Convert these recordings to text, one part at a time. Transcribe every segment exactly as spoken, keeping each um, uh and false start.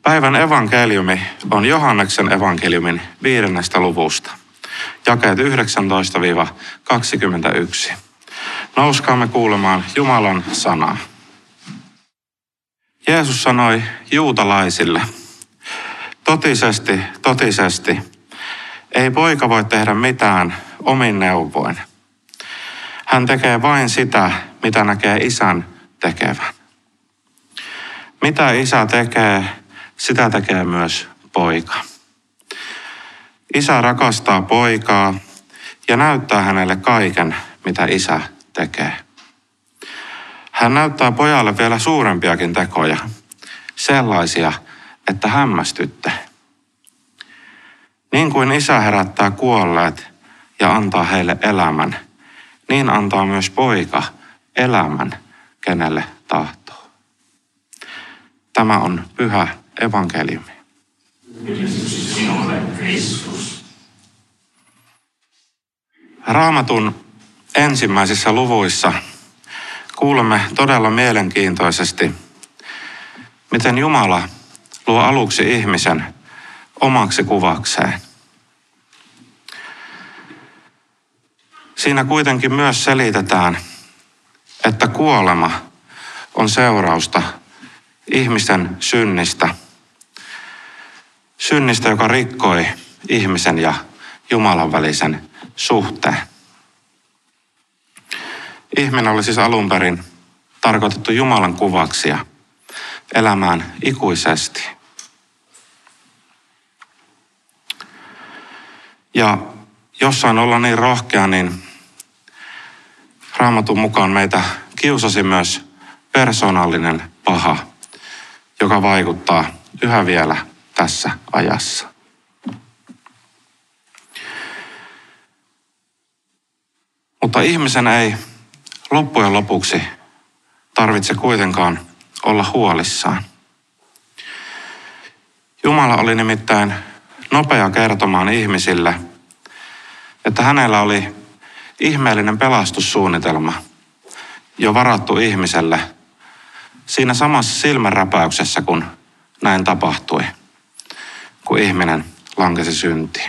Päivän evankeliumi on Johanneksen evankeliumin viidennestä luvusta, jakeet yhdeksäntoista kaksikymmentäyksi. Nouskaamme kuulemaan Jumalan sanaa. Jeesus sanoi juutalaisille, totisesti, totisesti, ei poika voi tehdä mitään omin neuvoin. Hän tekee vain sitä, mitä näkee isän tekevän. Mitä isä tekee, sitä tekee myös poika. Isä rakastaa poikaa ja näyttää hänelle kaiken, mitä isä tekee. Hän näyttää pojalle vielä suurempiakin tekoja, sellaisia, että hämmästytte. Niin kuin isä herättää kuolleet ja antaa heille elämän, niin antaa myös poika elämän, kenelle tahtoo. Tämä on pyhä evankeliumi. Raamatun ensimmäisissä luvuissa kuulemme todella mielenkiintoisesti, miten Jumala luo aluksi ihmisen omaksi kuvakseen. Siinä kuitenkin myös selitetään, että kuolema on seurausta ihmisen synnistä. Synnistä, joka rikkoi ihmisen ja Jumalan välisen suhteen. Ihminen oli siis alun perin tarkoitettu Jumalan kuvaksi ja elämään ikuisesti. Ja jossain olla niin rohkea, niin Raamatun mukaan meitä kiusasi myös persoonallinen paha, joka vaikuttaa yhä vielä tässä ajassa. Mutta ihmisen ei loppujen lopuksi tarvitse kuitenkaan olla huolissaan. Jumala oli nimittäin nopea kertomaan ihmisille, että hänellä oli ihmeellinen pelastussuunnitelma jo varattu ihmiselle siinä samassa silmänräpäyksessä, kun näin tapahtui, kun ihminen lankesi syntiin.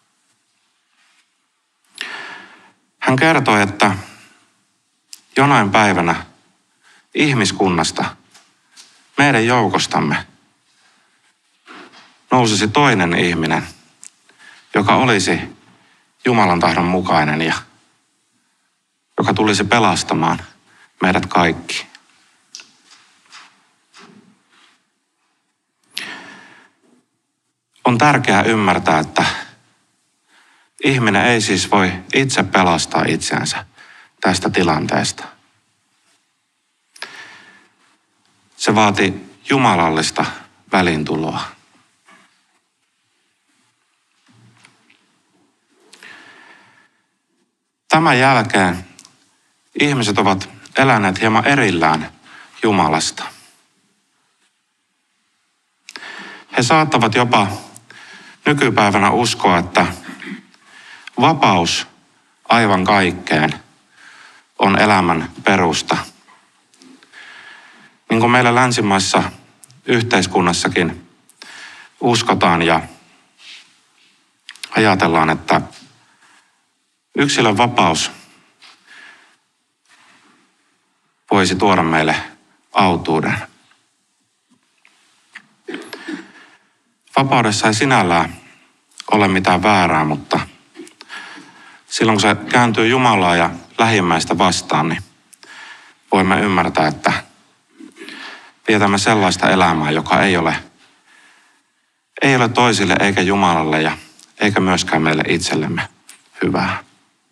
Hän kertoi, että jonain päivänä ihmiskunnasta, meidän joukostamme, nousisi toinen ihminen, joka olisi Jumalan tahdon mukainen ja joka tulisi pelastamaan meidät kaikki. On tärkeää ymmärtää, että ihminen ei siis voi itse pelastaa itseänsä tästä tilanteesta. Se vaati jumalallista väliintuloa. Tämän jälkeen ihmiset ovat eläneet hieman erillään Jumalasta. He saattavat jopa nykypäivänä uskoa, että vapaus aivan kaikkeen on elämän perusta. Niin kuin meillä länsimaissa yhteiskunnassakin uskotaan ja ajatellaan, että yksilön vapaus voisi tuoda meille autuuden. Vapaudessa ei sinällään ole mitään väärää, mutta silloin kun se kääntyy Jumalaa ja lähimmäistä vastaan, niin voimme ymmärtää, että vietämme sellaista elämää, joka ei ole, ei ole toisille eikä Jumalalle ja eikä myöskään meille itsellemme hyvää.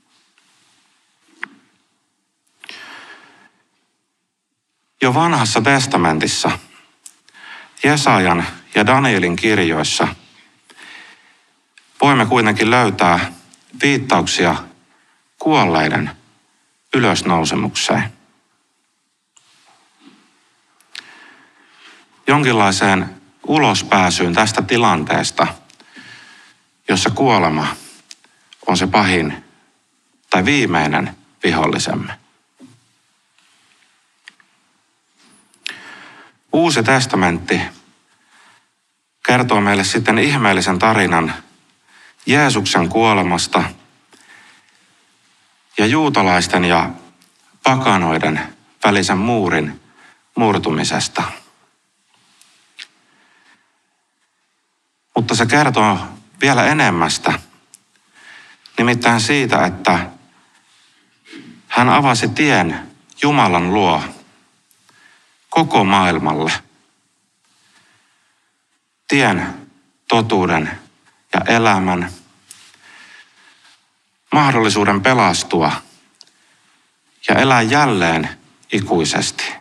Jo vanhassa testamentissa, Jesajan ja Danielin kirjoissa, voimme kuitenkin löytää viittauksia kuolleiden ylösnousemukseen. Jonkinlaiseen ulospääsyyn tästä tilanteesta, jossa kuolema on se pahin tai viimeinen vihollisemme. Uusi testamentti kertoo meille sitten ihmeellisen tarinan Jeesuksen kuolemasta ja juutalaisten ja pakanoiden välisen muurin murtumisesta. Mutta se kertoo vielä enemmästä, nimittäin siitä, että hän avasi tien Jumalan luo koko maailmalle. Tien, totuuden ja elämän, mahdollisuuden pelastua ja elää jälleen ikuisesti.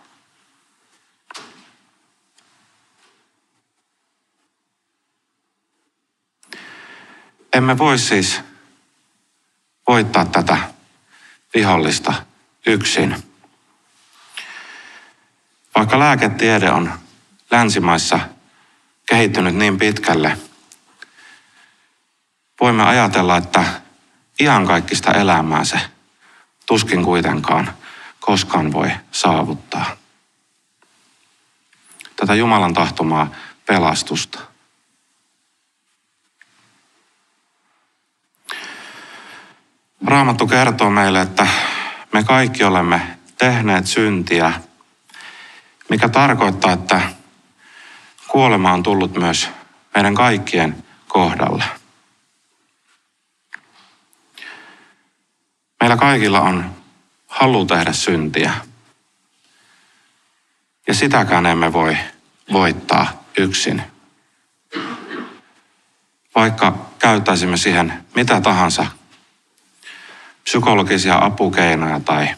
Emme voi siis voittaa tätä vihollista yksin. Vaikka lääketiede on länsimaissa kehittynyt niin pitkälle, voimme ajatella, että iankaikkista elämää se tuskin kuitenkaan koskaan voi saavuttaa. Tätä Jumalan tahtomaa pelastusta. Raamattu kertoo meille, että me kaikki olemme tehneet syntiä, mikä tarkoittaa, että kuolema on tullut myös meidän kaikkien kohdalle. Meillä kaikilla on halu tehdä syntiä. Ja sitäkään emme voi voittaa yksin. Vaikka käyttäisimme siihen mitä tahansa psykologisia apukeinoja tai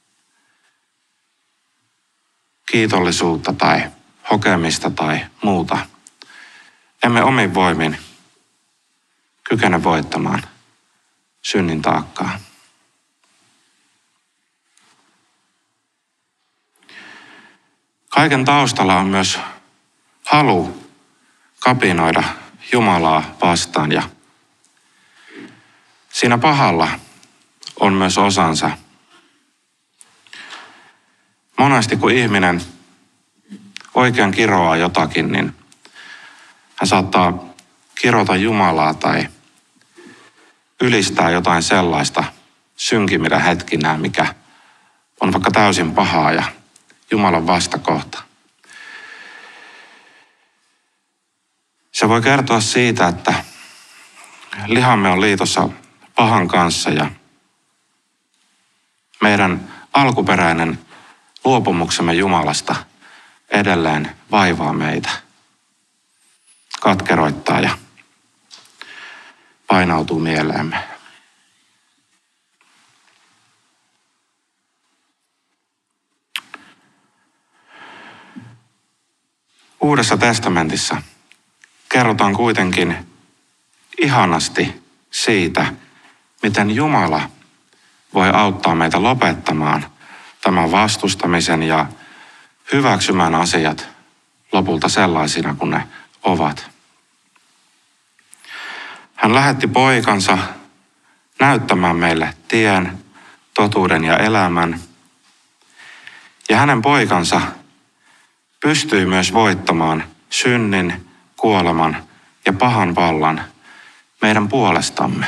kiitollisuutta tai hokemista tai muuta. Emme omin voimin kykene voittamaan synnin taakkaa. Kaiken taustalla on myös halu kapinoida Jumalaa vastaan ja siinä pahalla on myös osansa. Monesti kun ihminen oikein kiroaa jotakin, niin hän saattaa kirota Jumalaa tai ylistää jotain sellaista synkimmillä hetkinään, mikä on vaikka täysin pahaa ja Jumalan vastakohta. Se voi kertoa siitä, että lihamme on liitossa pahan kanssa ja meidän alkuperäinen luopumuksemme Jumalasta edelleen vaivaa meitä, katkeroittaa ja painautuu mieleemme. Uudessa testamentissa kerrotaan kuitenkin ihanasti siitä, miten Jumala voi auttaa meitä lopettamaan tämän vastustamisen ja hyväksymään asiat lopulta sellaisina kuin ne ovat. Hän lähetti poikansa näyttämään meille tien, totuuden ja elämän. Ja hänen poikansa pystyi myös voittamaan synnin, kuoleman ja pahan vallan meidän puolestamme.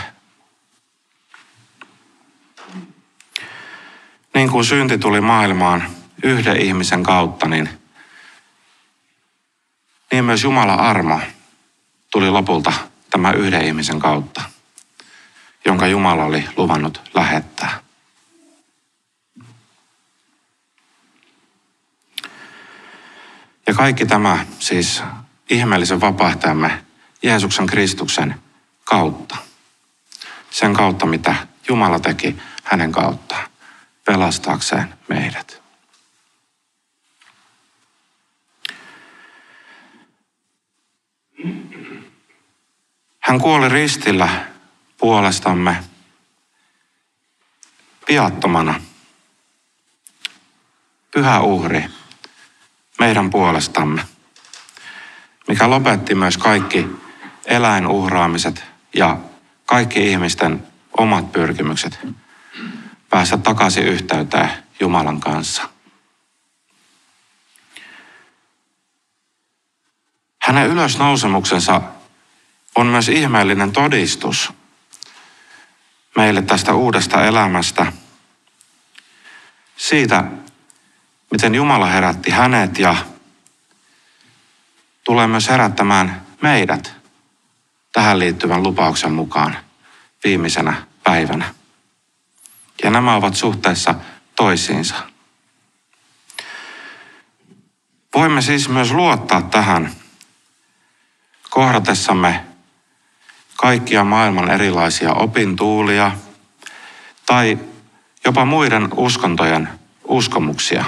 Niin kuin synti tuli maailmaan yhden ihmisen kautta, niin, niin myös Jumalan armo tuli lopulta tämän yhden ihmisen kautta, jonka Jumala oli luvannut lähettää. Ja kaikki tämä siis ihmeellisen vapahtajamme Jeesuksen Kristuksen kautta. Sen kautta, mitä Jumala teki hänen kauttaan, pelastaakseen meidät. Hän kuoli ristillä puolestamme viattomana. Pyhä uhri meidän puolestamme, mikä lopetti myös kaikki eläinuhraamiset ja kaikki ihmisten omat pyrkimykset päästä takaisin yhteyteen Jumalan kanssa. Hänen ylösnousemuksensa on myös ihmeellinen todistus meille tästä uudesta elämästä. Siitä, miten Jumala herätti hänet ja tulee myös herättämään meidät tähän liittyvän lupauksen mukaan viimeisenä päivänä. Ja nämä ovat suhteessa toisiinsa. Voimme siis myös luottaa tähän kohdatessamme kaikkia maailman erilaisia opintuulia tai jopa muiden uskontojen uskomuksia.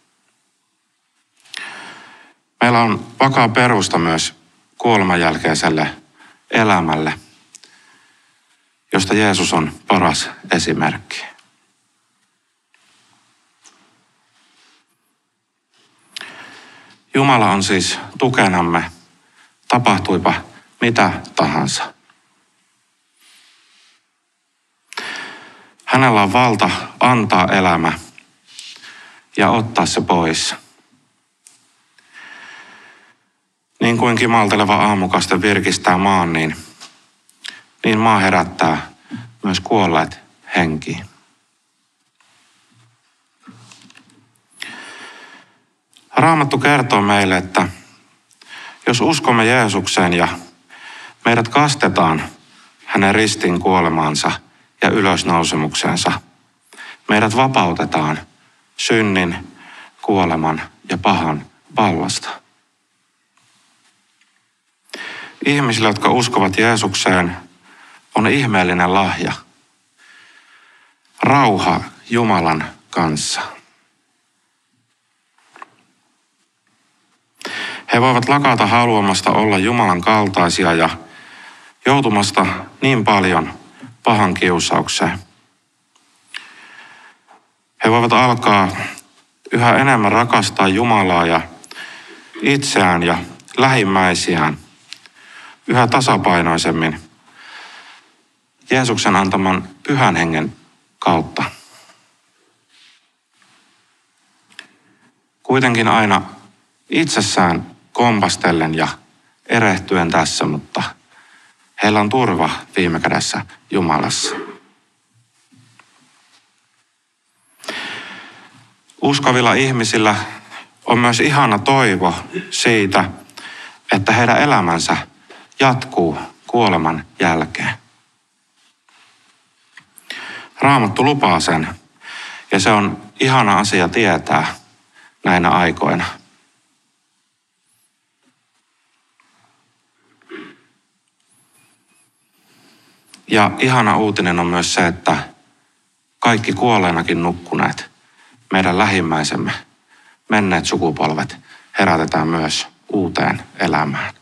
Meillä on vakaa perusta myös kuoleman jälkeiselle elämälle, josta Jeesus on paras esimerkki. Jumala on siis tukenamme, tapahtuipa mitä tahansa. Hänellä on valta antaa elämä ja ottaa se pois. Niin kuin kimalteleva aamukaste virkistää maan, niin, niin maa herättää myös kuolleet henkiin. Raamattu kertoo meille, että jos uskomme Jeesukseen ja meidät kastetaan hänen ristin kuolemaansa ja ylösnousemuksensa, meidät vapautetaan synnin, kuoleman ja pahan vallasta. Ihmisille, jotka uskovat Jeesukseen, on ihmeellinen lahja. Rauha Jumalan kanssa. He voivat lakata haluamasta olla Jumalan kaltaisia ja joutumasta niin paljon pahan kiusaukseen. He voivat alkaa yhä enemmän rakastaa Jumalaa ja itseään ja lähimmäisiään yhä tasapainoisemmin Jeesuksen antaman pyhän hengen kautta. Kuitenkin aina itsessään kompastellen ja erehtyen tässä, mutta heillä on turva viime kädessä Jumalassa. Uskovilla ihmisillä on myös ihana toivo siitä, että heidän elämänsä jatkuu kuoleman jälkeen. Raamattu lupaa sen, ja se on ihana asia tietää näinä aikoina. Ja ihana uutinen on myös se, että kaikki kuolleenakin nukkuneet, meidän lähimmäisemme, menneet sukupolvet herätetään myös uuteen elämään.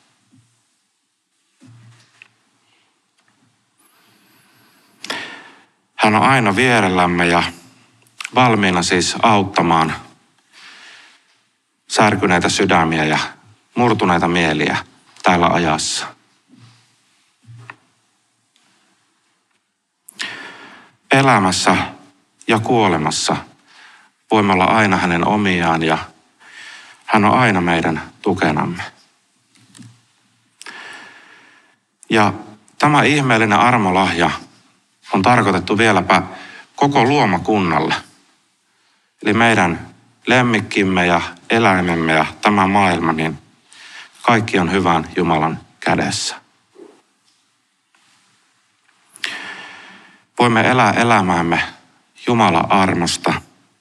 Hän on aina vierellämme ja valmiina siis auttamaan särkyneitä sydämiä ja murtuneita mieliä täällä ajassa. Elämässä ja kuolemassa voimme olla aina hänen omiaan ja hän on aina meidän tukenamme. Ja tämä ihmeellinen armolahja on tarkoitettu vieläpä koko luomakunnalle. Eli meidän lemmikkimme ja eläimemme ja tämä maailma, niin kaikki on hyvän Jumalan kädessä. Voimme elää elämäämme Jumalan armosta.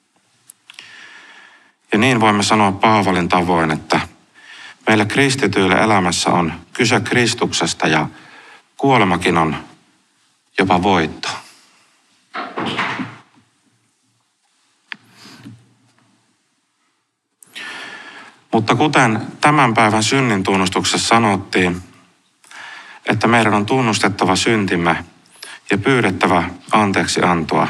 Ja niin voimme sanoa Paavalin tavoin, että meille kristityille elämässä on kyse Kristuksesta ja kuolemakin on jopa voitto. Mutta kuten tämän päivän synnin tunnustuksessa sanottiin, että meidän on tunnustettava syntimme ja pyydettävä anteeksi antoa,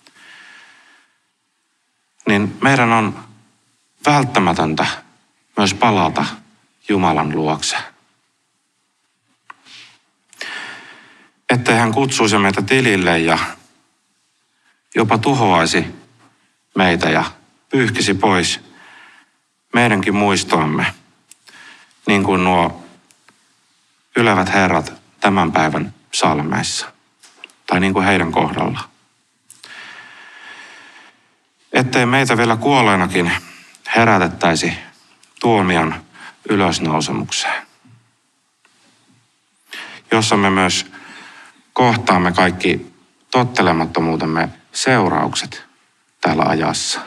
niin meidän on välttämätöntä myös palata Jumalan luokse. Ettei hän kutsuisi meitä tilille ja jopa tuhoaisi meitä ja pyyhkisi pois meidänkin muistoamme, niin kuin nuo ylevät herrat tämän päivän psalmeissa, tai niin kuin heidän kohdallaan. Ettei meitä vielä kuolleenakin herätettäisi tuomion ylösnousemukseen, jossa me myös kohtaamme kaikki tottelemattomuutemme seuraukset täällä ajassa.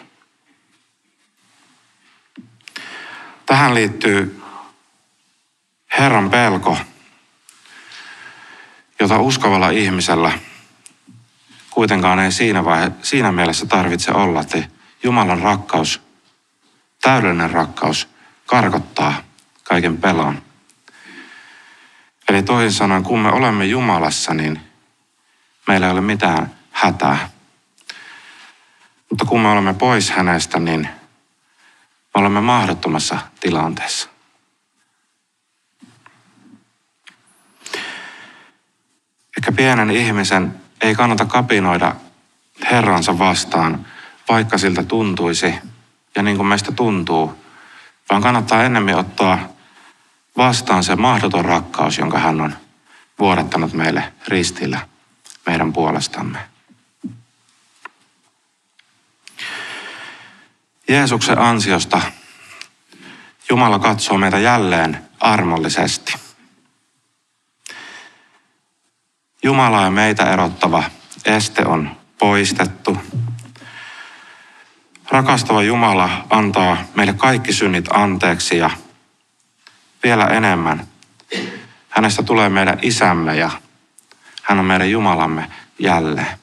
Tähän liittyy Herran pelko, jota uskovalla ihmisellä kuitenkaan ei siinä, vaihe, siinä mielessä tarvitse olla, että Jumalan rakkaus, täydellinen rakkaus, karkottaa kaiken pelon. Eli toisin sanoen, kun me olemme Jumalassa, niin meillä ei ole mitään hätää. Mutta kun me olemme pois hänestä, niin me olemme mahdottomassa tilanteessa. Eikä pienen ihmisen ei kannata kapinoida Herransa vastaan, vaikka siltä tuntuisi ja niin kuin meistä tuntuu, vaan kannattaa ennemmin ottaa vastaan se mahdoton rakkaus, jonka hän on vuodattanut meille ristillä meidän puolestamme. Jeesuksen ansiosta Jumala katsoo meitä jälleen armollisesti. Jumala ja meitä erottava este on poistettu. Rakastava Jumala antaa meille kaikki synnit anteeksi ja vielä enemmän. Hänestä tulee meidän isämme ja hän on meidän Jumalamme jälleen.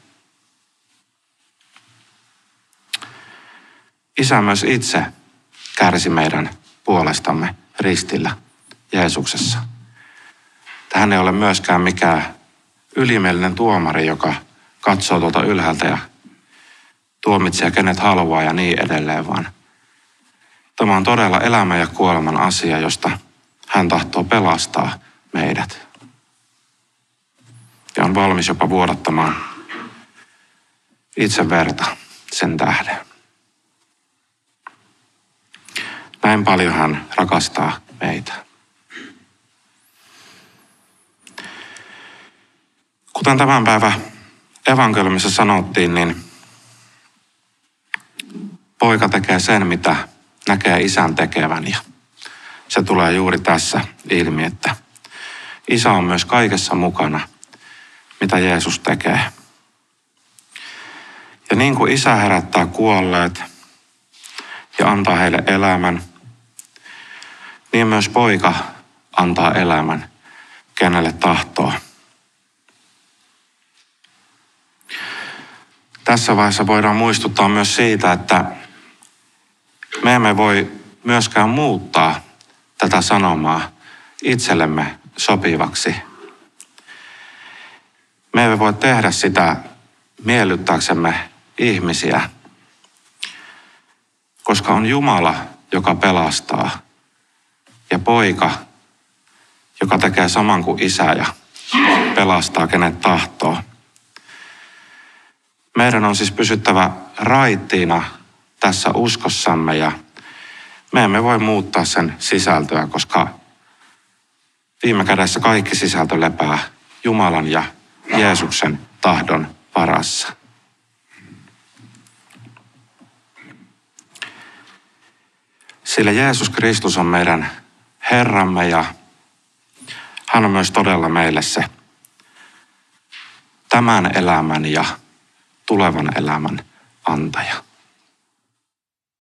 Isä myös itse kärsi meidän puolestamme ristillä Jeesuksessa. Hän ei ole myöskään mikään ylimielinen tuomari, joka katsoo tuolta ylhäältä ja tuomitsee kenet haluaa ja niin edelleen, vaan tämä on todella elämän ja kuoleman asia, josta hän tahtoo pelastaa meidät. Ja on valmis jopa vuodattamaan itse verta sen tähden. Näin paljon hän rakastaa meitä. Kuten tämän päivän evankeliumissa sanottiin, niin poika tekee sen, mitä näkee isän tekevän. Ja se tulee juuri tässä ilmi, että isä on myös kaikessa mukana, mitä Jeesus tekee. Ja niin kuin isä herättää kuolleet ja antaa heille elämän, niin myös poika antaa elämän, kenelle tahtoo. Tässä vaiheessa voidaan muistuttaa myös siitä, että me emme voi myöskään muuttaa tätä sanomaa itsellemme sopivaksi. Me emme voi tehdä sitä miellyttääksemme ihmisiä, koska on Jumala, joka pelastaa, ja poika, joka tekee saman kuin isä ja pelastaa kenet tahtoo. Meidän on siis pysyttävä raittiina tässä uskossamme ja me emme voi muuttaa sen sisältöä, koska viime kädessä kaikki sisältö lepää Jumalan ja Jeesuksen tahdon varassa. Sillä Jeesus Kristus on meidän Herramme ja hän on myös todella meille se tämän elämän ja tulevan elämän antaja.